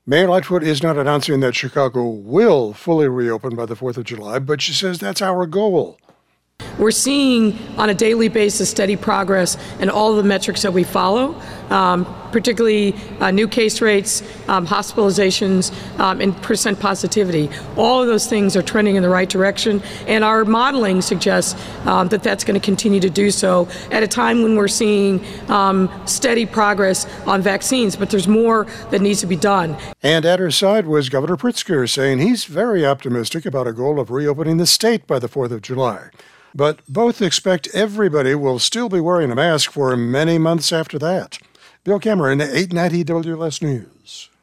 Mayor Lightfoot is not announcing that Chicago will fully reopen by the 4th of July, but she says that's our goal. We're seeing on a daily basis steady progress in all of the metrics that we follow, particularly new case rates, hospitalizations, and percent positivity. All of those things are trending in the right direction, and our modeling suggests that that's going to continue to do so at a time when we're seeing steady progress on vaccines, but there's more that needs to be done. And at her side was Governor Pritzker saying he's very optimistic about a goal of reopening the state by the 4th of July. But both expect everybody will still be wearing a mask for many months after that. Bill Cameron, 890 WLS News.